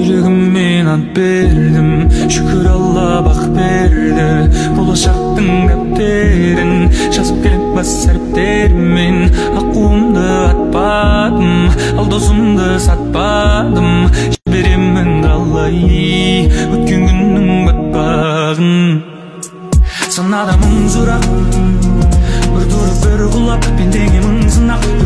жүрегіммен ант бердім, шүкір Алла бақ берді. Болашақтың дәптерін жазып келіп бас әріптермен. Аққуымды атпадым, ал досымды сатпадым. Жіберемін қалай өткен күннің батпағын. Санада мың сұрақ, бір тұрып бір құлап, пендеге мың сынақ.